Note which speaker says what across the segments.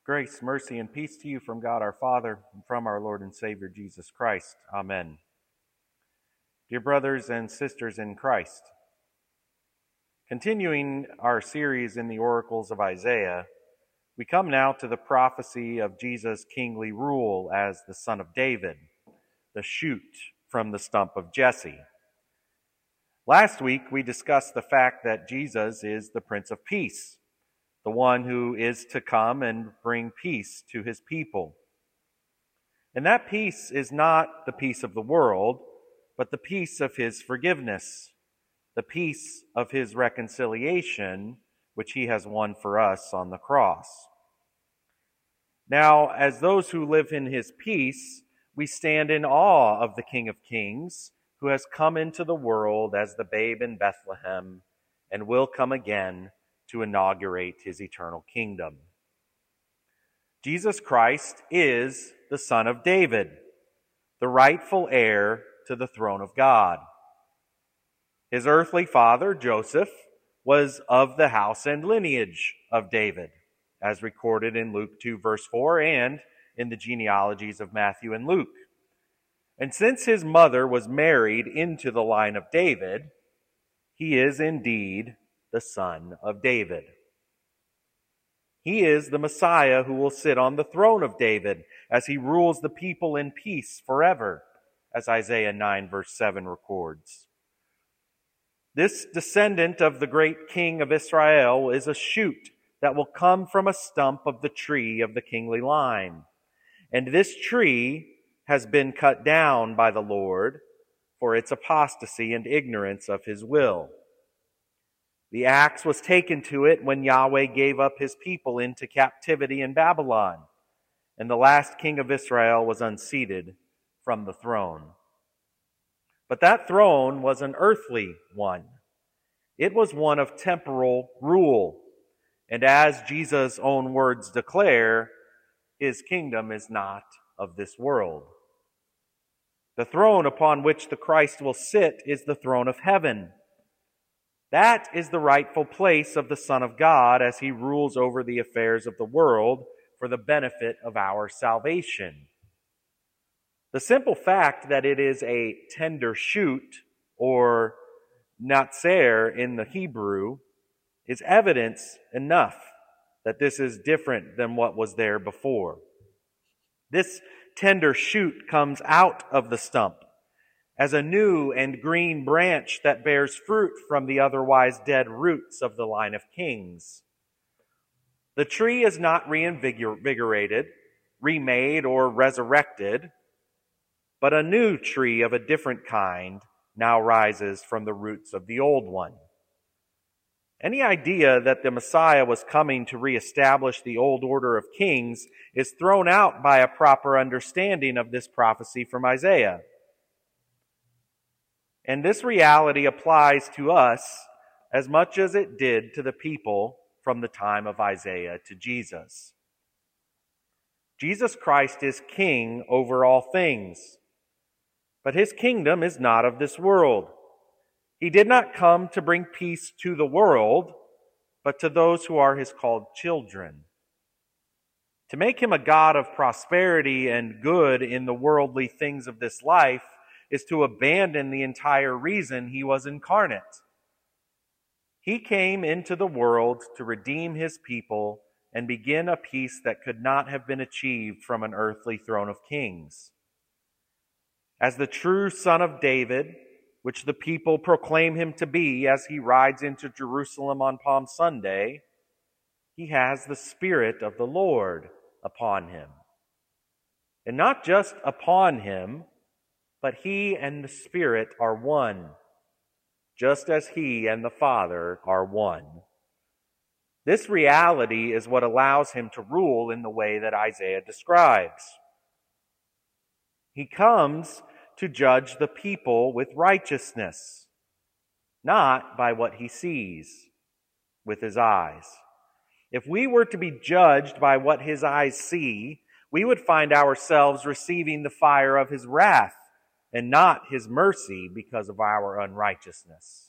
Speaker 1: Grace, mercy, and peace to you from God our Father and from our Lord and Savior Jesus Christ. Amen. Dear brothers and sisters in Christ, continuing our series in the oracles of Isaiah, we come now to the prophecy of Jesus' kingly rule as the Son of David, the shoot from the stump of Jesse. Last week we discussed the fact that Jesus is the Prince of Peace, the one who is to come and bring peace to his people. And that peace is not the peace of the world, but the peace of his forgiveness, the peace of his reconciliation, which he has won for us on the cross. Now, as those who live in his peace, we stand in awe of the King of Kings, who has come into the world as the babe in Bethlehem and will come again to inaugurate his eternal kingdom. Jesus Christ is the Son of David, the rightful heir to the throne of God. His earthly father, Joseph, was of the house and lineage of David, as recorded in Luke 2, verse 4, and in the genealogies of Matthew and Luke. And since his mother was married into the line of David, he is indeed the Son of David. He is the Messiah who will sit on the throne of David as he rules the people in peace forever, as Isaiah 9 verse 7 records. This descendant of the great King of Israel is a shoot that will come from a stump of the tree of the kingly line. And this tree has been cut down by the Lord for its apostasy and ignorance of his will. The axe was taken to it when Yahweh gave up his people into captivity in Babylon, and the last king of Israel was unseated from the throne. But that throne was an earthly one. It was one of temporal rule, and as Jesus' own words declare, his kingdom is not of this world. The throne upon which the Christ will sit is the throne of heaven. That is the rightful place of the Son of God as he rules over the affairs of the world for the benefit of our salvation. The simple fact that it is a tender shoot, or natzer in the Hebrew, is evidence enough that this is different than what was there before. This tender shoot comes out of the stump as a new and green branch that bears fruit from the otherwise dead roots of the line of kings. The tree is not reinvigorated, remade, or resurrected, but a new tree of a different kind now rises from the roots of the old one. Any idea that the Messiah was coming to reestablish the old order of kings is thrown out by a proper understanding of this prophecy from Isaiah. And this reality applies to us as much as it did to the people from the time of Isaiah to Jesus. Jesus Christ is king over all things, but his kingdom is not of this world. He did not come to bring peace to the world, but to those who are his called children. To make him a God of prosperity and good in the worldly things of this life is to abandon the entire reason he was incarnate. He came into the world to redeem his people and begin a peace that could not have been achieved from an earthly throne of kings. As the true Son of David, which the people proclaim him to be as he rides into Jerusalem on Palm Sunday, he has the Spirit of the Lord upon him. And not just upon him, but he and the Spirit are one, just as he and the Father are one. This reality is what allows him to rule in the way that Isaiah describes. He comes to judge the people with righteousness, not by what he sees with his eyes. If we were to be judged by what his eyes see, we would find ourselves receiving the fire of his wrath and not his mercy because of our unrighteousness.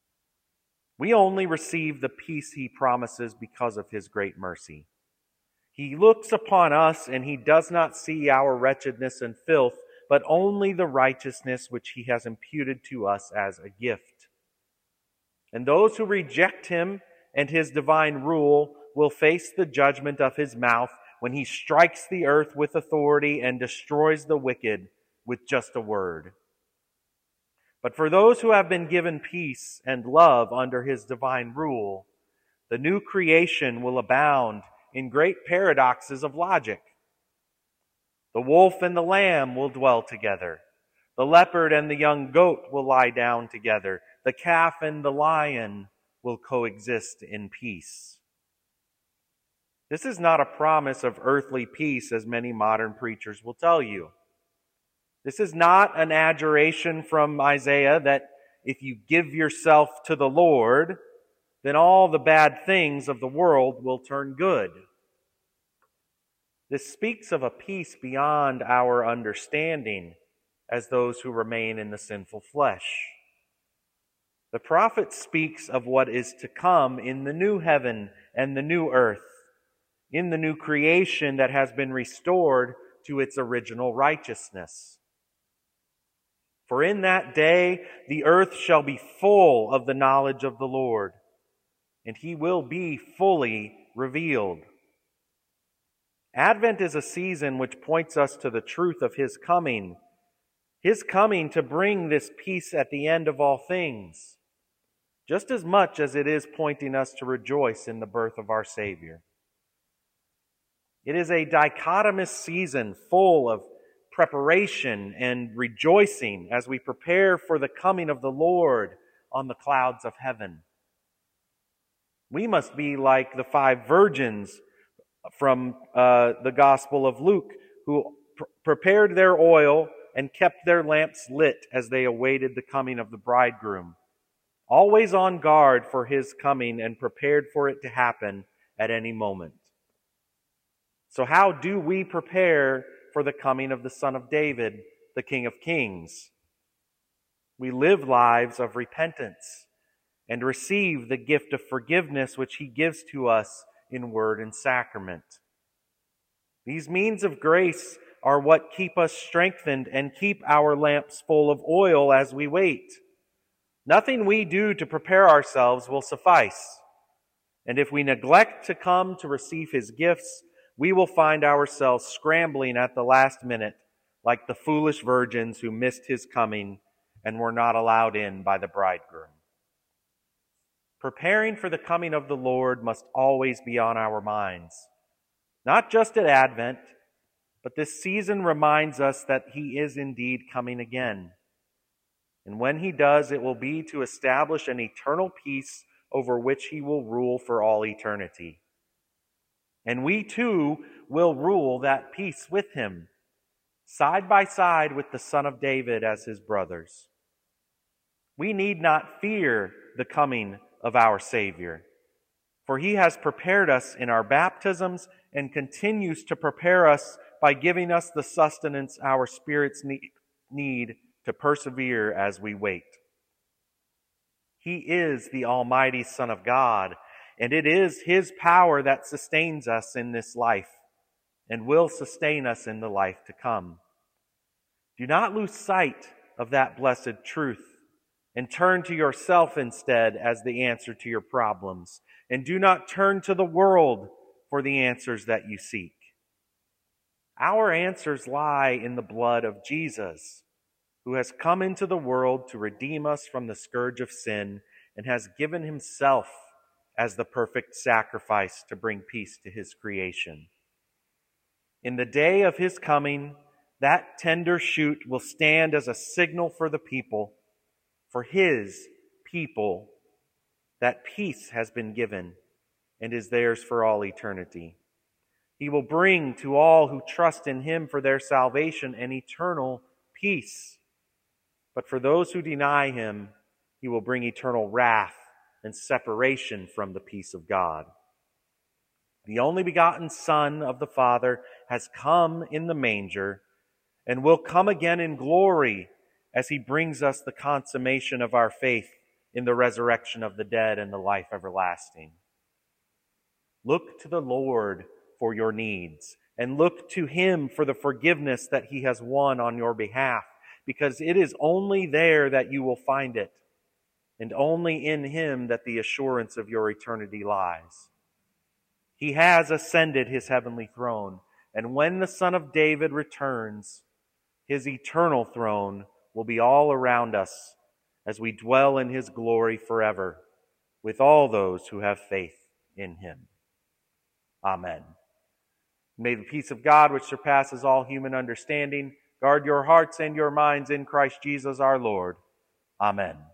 Speaker 1: We only receive the peace he promises because of his great mercy. He looks upon us and he does not see our wretchedness and filth, but only the righteousness which he has imputed to us as a gift. And those who reject him and his divine rule will face the judgment of his mouth when he strikes the earth with authority and destroys the wicked with just a word. But for those who have been given peace and love under his divine rule, the new creation will abound in great paradoxes of logic. The wolf and the lamb will dwell together. The leopard and the young goat will lie down together. The calf and the lion will coexist in peace. This is not a promise of earthly peace, as many modern preachers will tell you. This is not an adjuration from Isaiah that if you give yourself to the Lord, then all the bad things of the world will turn good. This speaks of a peace beyond our understanding as those who remain in the sinful flesh. The prophet speaks of what is to come in the new heaven and the new earth, in the new creation that has been restored to its original righteousness. For in that day the earth shall be full of the knowledge of the Lord, and he will be fully revealed. Advent is a season which points us to the truth of his coming to bring this peace at the end of all things, just as much as it is pointing us to rejoice in the birth of our Savior. It is a dichotomous season full of preparation and rejoicing as we prepare for the coming of the Lord on the clouds of heaven. We must be like the 5 virgins from the Gospel of Luke, who prepared their oil and kept their lamps lit as they awaited the coming of the bridegroom, always on guard for his coming and prepared for it to happen at any moment. So how do we prepare for the coming of the Son of David, the King of Kings? We live lives of repentance and receive the gift of forgiveness which he gives to us in word and sacrament. These means of grace are what keep us strengthened and keep our lamps full of oil as we wait. Nothing we do to prepare ourselves will suffice. And if we neglect to come to receive his gifts, we will find ourselves scrambling at the last minute, like the foolish virgins who missed his coming and were not allowed in by the bridegroom. Preparing for the coming of the Lord must always be on our minds, not just at Advent, but this season reminds us that he is indeed coming again. And when he does, it will be to establish an eternal peace over which he will rule for all eternity. And we too will rule that peace with him, side by side with the Son of David as his brothers. We need not fear the coming of our Savior, for he has prepared us in our baptisms and continues to prepare us by giving us the sustenance our spirits need to persevere as we wait. He is the Almighty Son of God, and it is his power that sustains us in this life and will sustain us in the life to come. Do not lose sight of that blessed truth and turn to yourself instead as the answer to your problems. And do not turn to the world for the answers that you seek. Our answers lie in the blood of Jesus, who has come into the world to redeem us from the scourge of sin and has given himself as the perfect sacrifice to bring peace to his creation. In the day of his coming, that tender shoot will stand as a signal for the people, for his people, that peace has been given and is theirs for all eternity. He will bring to all who trust in him for their salvation an eternal peace. But for those who deny him, he will bring eternal wrath and separation from the peace of God. The only begotten Son of the Father has come in the manger and will come again in glory as he brings us the consummation of our faith in the resurrection of the dead and the life everlasting. Look to the Lord for your needs, and look to him for the forgiveness that he has won on your behalf, because it is only there that you will find it, and only in him that the assurance of your eternity lies. He has ascended his heavenly throne, and when the Son of David returns, his eternal throne will be all around us as we dwell in his glory forever with all those who have faith in him. Amen. May the peace of God, which surpasses all human understanding, guard your hearts and your minds in Christ Jesus our Lord. Amen.